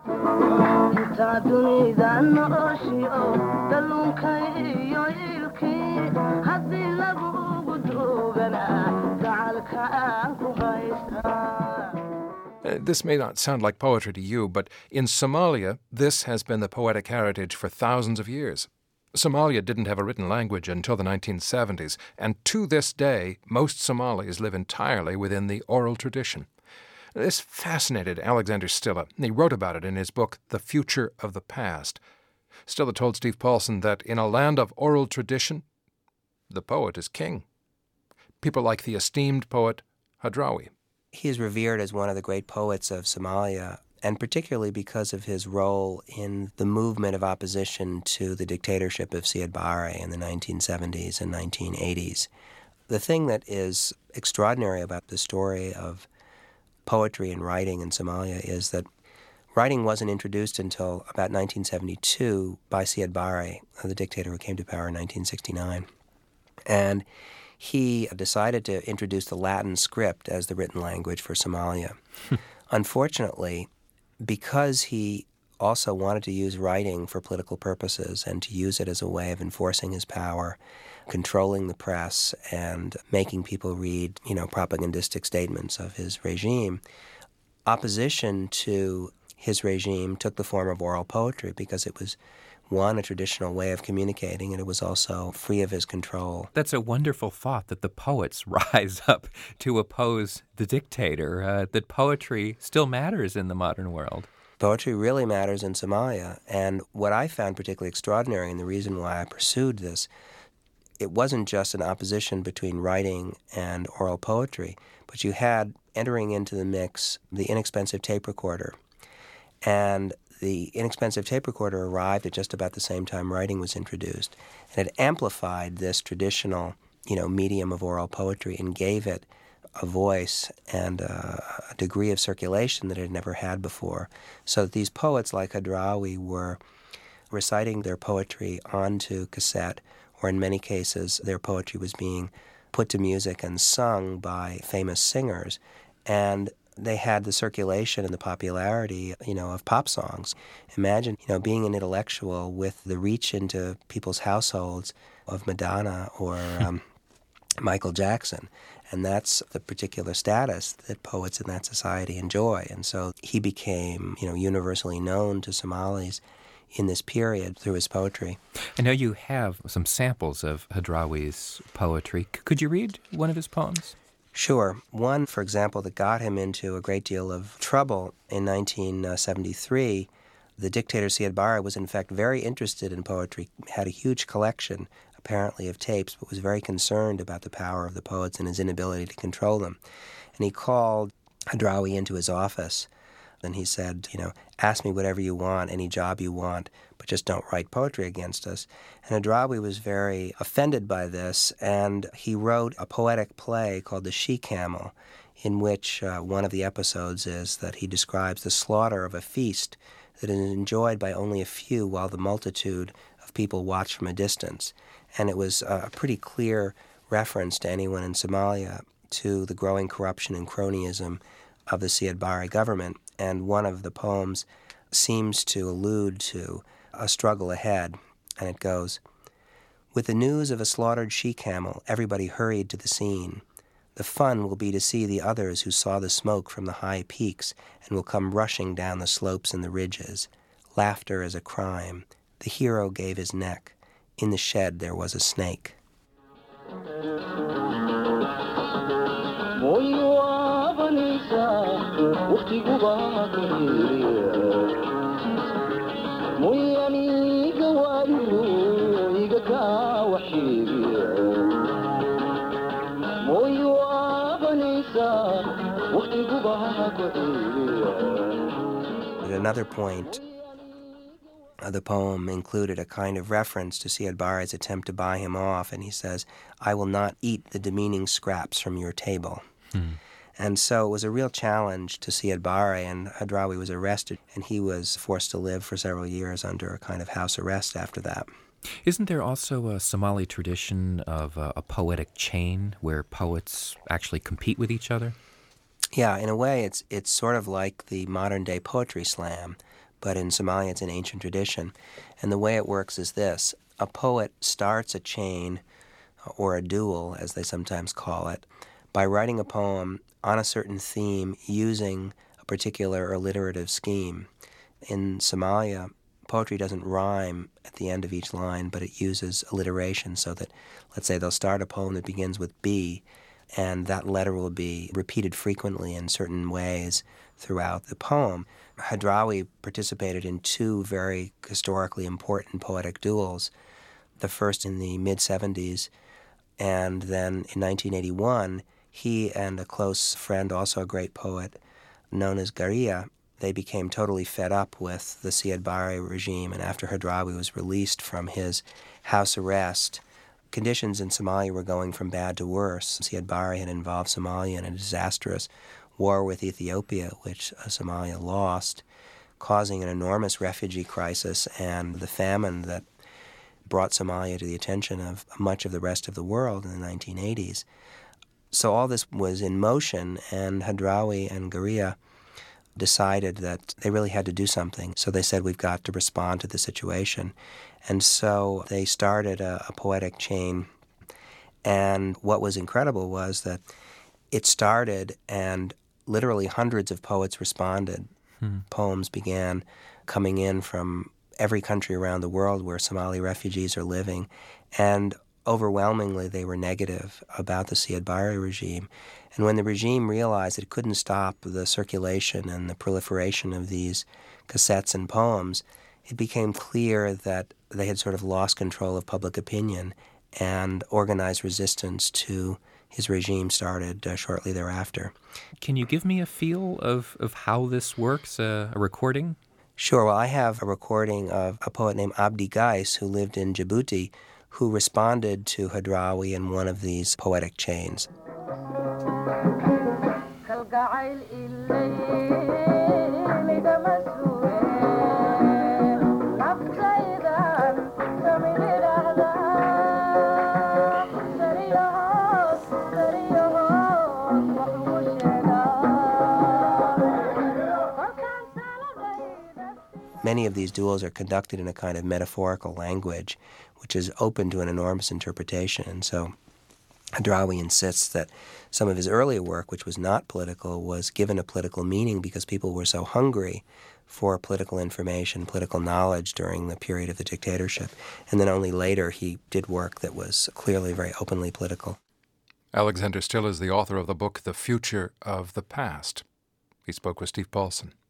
inta dunida noloshiyo dalunka iyo ilkii haddii lagugu duugana gacalka aan ku haystaa. This may not sound like poetry to you, but in Somalia, this has been the poetic heritage for thousands of years. Somalia didn't have a written language until the 1970s, and to this day, most Somalis live entirely within the oral tradition. This fascinated Alexander Stilla. He wrote about it in his book, The Future of the Past. Stilla told Steve Paulson that in a land of oral tradition, the poet is king. People like the esteemed poet Hadrawi. He is revered as one of the great poets of Somalia, and particularly because of his role in the movement of opposition to the dictatorship of Siad Barre in the 1970s and 1980s. The thing that is extraordinary about the story of poetry and writing in Somalia is that writing wasn't introduced until about 1972 by Siad Barre, the dictator who came to power in 1969. And he decided to introduce the Latin script as the written language for Somalia. Unfortunately, because he also wanted to use writing for political purposes and to use it as a way of enforcing his power, controlling the press, and making people read, propagandistic statements of his regime, opposition to his regime took the form of oral poetry because it was, one, a traditional way of communicating, and it was also free of his control. That's a wonderful thought, that the poets rise up to oppose the dictator, that poetry still matters in the modern world. Poetry really matters in Somalia, and what I found particularly extraordinary, and the reason why I pursued this, it wasn't just an opposition between writing and oral poetry, but you had, entering into the mix, the inexpensive tape recorder. And the inexpensive tape recorder arrived at just about the same time writing was introduced, and it amplified this traditional, medium of oral poetry and gave it a voice and a degree of circulation that it had never had before. So that these poets like Hadrawi were reciting their poetry onto cassette, or in many cases their poetry was being put to music and sung by famous singers. And they had the circulation and the popularity, of pop songs. Imagine, being an intellectual with the reach into people's households of Madonna or Michael Jackson. And that's the particular status that poets in that society enjoy. And so he became, universally known to Somalis in this period through his poetry. I know you have some samples of Hadrawi's poetry. Could you read one of his poems? Sure. One, for example, that got him into a great deal of trouble in 1973, the dictator Siad Barre was in fact very interested in poetry, had a huge collection, apparently, of tapes, but was very concerned about the power of the poets and his inability to control them. And he called Hadrawi into his office, and he said, ask me whatever you want, any job you want, but just don't write poetry against us. And Hadrawi was very offended by this, and he wrote a poetic play called The She-Camel, in which one of the episodes is that he describes the slaughter of a feast that is enjoyed by only a few while the multitude of people watch from a distance. And it was a pretty clear reference to anyone in Somalia to the growing corruption and cronyism of the Siad Barre government. And one of the poems seems to allude to a struggle ahead, and it goes, "With the news of a slaughtered she-camel, everybody hurried to the scene. The fun will be to see the others who saw the smoke from the high peaks and will come rushing down the slopes and the ridges. Laughter is a crime. The hero gave his neck. In the shed there was a snake." At another point, the poem included a kind of reference to Siad Barre's attempt to buy him off, and he says, "I will not eat the demeaning scraps from your table." And so it was a real challenge to Siad Barre, and Hadrawi was arrested, and he was forced to live for several years under a kind of house arrest after that. Isn't there also a Somali tradition of a poetic chain where poets actually compete with each other? Yeah, in a way, it's sort of like the modern-day poetry slam, but in Somalia it's an ancient tradition. And the way it works is this. A poet starts a chain, or a duel, as they sometimes call it, by writing a poem on a certain theme using a particular alliterative scheme. In Somalia, poetry doesn't rhyme at the end of each line, but it uses alliteration so that, let's say, they'll start a poem that begins with B, and that letter will be repeated frequently in certain ways throughout the poem. Hadrawi participated in two very historically important poetic duels, the first in the mid-'70s, and then in 1981, he and a close friend, also a great poet, known as Garia, they became totally fed up with the Siad Barre regime, and after Hadrawi was released from his house arrest, conditions in Somalia were going from bad to worse. Siad Barre had involved Somalia in a disastrous war with Ethiopia, which Somalia lost, causing an enormous refugee crisis and the famine that brought Somalia to the attention of much of the rest of the world in the 1980s. So all this was in motion, and Hadrawi and Garia decided that they really had to do something. So they said, we've got to respond to the situation. And so they started a poetic chain. And what was incredible was that it started and literally hundreds of poets responded. Poems began coming in from every country around the world where Somali refugees are living. And overwhelmingly, they were negative about the Siad Barre regime. And when the regime realized it couldn't stop the circulation and the proliferation of these cassettes and poems, it became clear that they had sort of lost control of public opinion, and organized resistance to his regime started shortly thereafter. Can you give me a feel of how this works, a recording? Sure. Well, I have a recording of a poet named Abdi Gais, who lived in Djibouti, who responded to Hadrawi in one of these poetic chains. Many of these duels are conducted in a kind of metaphorical language, which is open to an enormous interpretation. And so Hadrawi insists that some of his earlier work, which was not political, was given a political meaning because people were so hungry for political information, political knowledge during the period of the dictatorship. And then only later he did work that was clearly very openly political. Alexander Still is the author of the book The Future of the Past. He spoke with Steve Paulson.